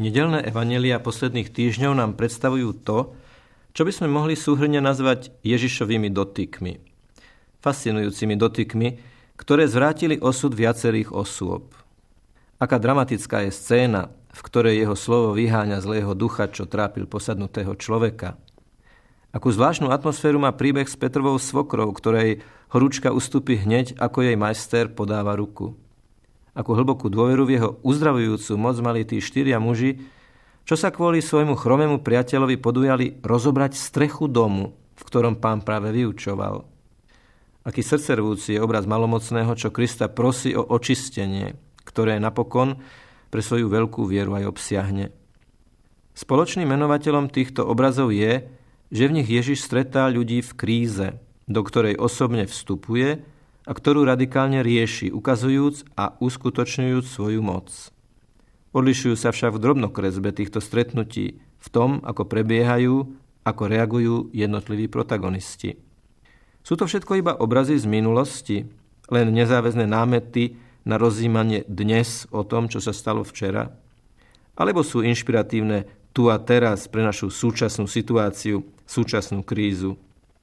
Nedeľné evanjelia posledných týždňov nám predstavujú to, čo by sme mohli súhrne nazvať Ježišovými dotykmi. Fascinujúcimi dotykmi, ktoré zvrátili osud viacerých osôb. Aká dramatická je scéna, v ktorej jeho slovo vyháňa zlého ducha, čo trápil posadnutého človeka. Akú zvláštnu atmosféru má príbeh s Petrovou svokrou, ktorej horúčka ustúpi hneď, ako jej majster podáva ruku. Akú hlbokú dôveru v jeho uzdravujúcu moc mali tí 4 muži, čo sa kvôli svojmu chromému priateľovi podujali rozobrať strechu domu, v ktorom Pán práve vyučoval. Aký srdcervúci je obraz malomocného, čo Krista prosí o očistenie, ktoré napokon pre svoju veľkú vieru aj obsiahne. Spoločným menovateľom týchto obrazov je, že v nich Ježiš stretá ľudí v kríze, do ktorej osobne vstupuje a ktorú radikálne rieši, ukazujúc a uskutočňujúc svoju moc. Odlišujú sa však v drobnokresbe týchto stretnutí v tom, ako prebiehajú, ako reagujú jednotliví protagonisti. Sú to všetko iba obrazy z minulosti, len nezáväzné námety na rozjímanie dnes o tom, čo sa stalo včera? Alebo sú inšpiratívne tu a teraz pre našu súčasnú situáciu, súčasnú krízu?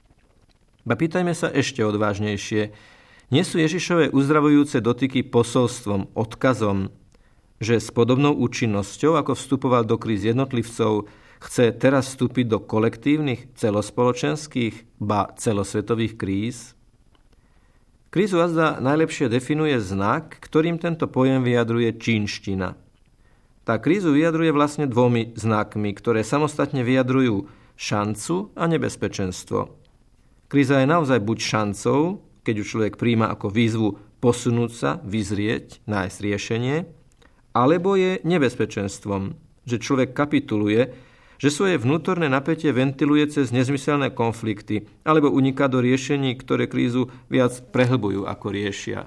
Ba pýtajme sa ešte odvážnejšie, nie sú Ježišové uzdravujúce dotyky posolstvom, odkazom, že s podobnou účinnosťou, ako vstupoval do kríz jednotlivcov, chce teraz vstúpiť do kolektívnych, celospoločenských, ba celosvetových kríz? Krízu azda najlepšie definuje znak, ktorým tento pojem vyjadruje čínština. Tá krízu vyjadruje vlastne 2 znakmi, ktoré samostatne vyjadrujú šancu a nebezpečenstvo. Kríza je naozaj buď šancou, keď ju človek prijíma ako výzvu posunúť sa, vyzrieť, nájsť riešenie, alebo je nebezpečenstvom, že človek kapituluje, že svoje vnútorné napätie ventiluje cez nezmyselné konflikty alebo uniká do riešení, ktoré krízu viac prehlbujú ako riešia.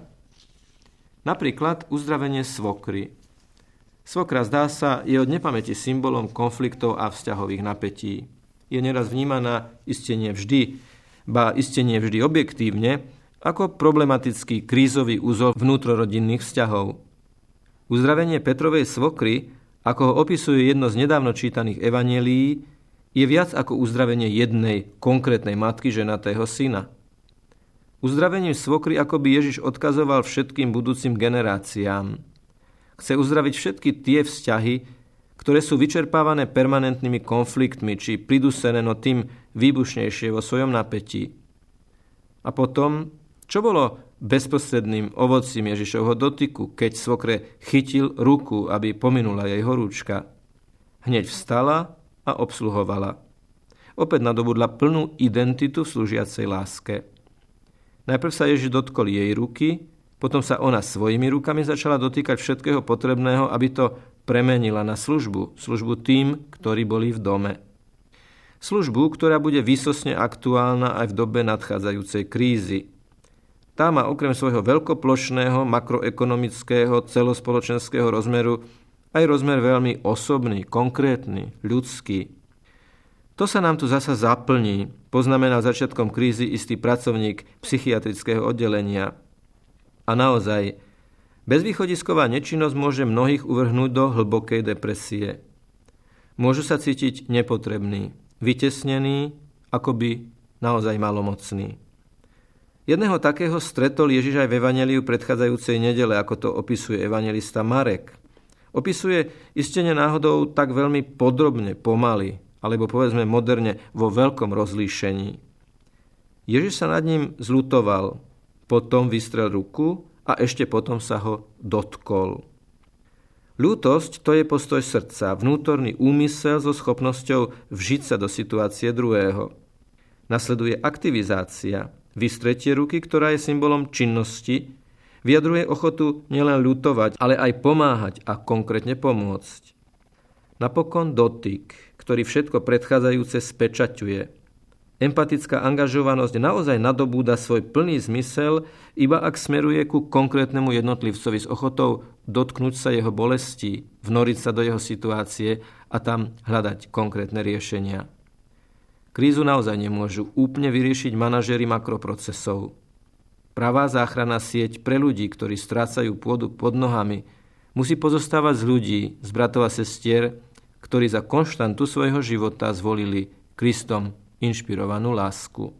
Napríklad uzdravenie svokry. Svokra, zdá sa, je od nepamäti symbolom konfliktov a vzťahových napätí. Je neraz vnímaná iste nie vždy objektívne, ako problematický krízový úzol vnútrorodinných vzťahov. Uzdravenie Petrovej svokry, ako ho opisuje jedno z nedávno čítaných evanjelií, je viac ako uzdravenie jednej konkrétnej matky ženatého syna. Uzdravením svokry akoby Ježiš odkazoval všetkým budúcim generáciám. Chce uzdraviť všetky tie vzťahy, ktoré sú vyčerpávané permanentnými konfliktmi či pridusené no tým výbušnejšie vo svojom napätí. A potom, čo bolo bezprostredným ovocím Ježišovho dotyku, keď svokre chytil ruku, aby pominula jej horúčka? Hneď vstala a obsluhovala. Opäť nadobudla plnú identitu v slúžiacej láske. Najprv sa Ježiš dotkol jej ruky, potom sa ona svojimi rukami začala dotýkať všetkého potrebného, aby to premenila na službu tým, ktorí boli v dome. Službu, ktorá bude výsostne aktuálna aj v dobe nadchádzajúcej krízy. Tá má okrem svojho veľkoplošného, makroekonomického, celospoločenského rozmeru aj rozmer veľmi osobný, konkrétny, ľudský. To sa nám tu zasa zaplní, poznamenal začiatkom krízy istý pracovník psychiatrického oddelenia. A naozaj, bezvýchodisková nečinnosť môže mnohých uvrhnúť do hlbokej depresie. Môžu sa cítiť nepotrební, vytesnení, akoby naozaj malomocní. Jedného takého stretol Ježiš aj v evanjeliu predchádzajúcej nedele, ako to opisuje evanjelista Marek. Opisuje istene náhodou tak veľmi podrobne, pomaly, alebo povedzme moderne vo veľkom rozlíšení. Ježiš sa nad ním zľutoval, potom vystrel ruku a ešte potom sa ho dotkol. Ľútosť to je postoj srdca, vnútorný úmysel so schopnosťou vžiť sa do situácie druhého. Nasleduje aktivizácia, vystretie ruky, ktorá je symbolom činnosti, vyjadruje ochotu nielen ľutovať, ale aj pomáhať a konkrétne pomôcť. Napokon dotyk, ktorý všetko predchádzajúce spečaťuje. Empatická angažovanosť naozaj nadobúda svoj plný zmysel, iba ak smeruje ku konkrétnemu jednotlivcovi s ochotou dotknúť sa jeho bolestí, vnoriť sa do jeho situácie a tam hľadať konkrétne riešenia. Krízu naozaj nemôžu úplne vyriešiť manažéri makroprocesov. Pravá záchranná sieť pre ľudí, ktorí strácajú pôdu pod nohami, musí pozostávať z ľudí, z bratov a sestier, ktorí za konštantu svojho života zvolili Kristom inšpirovanú lásku.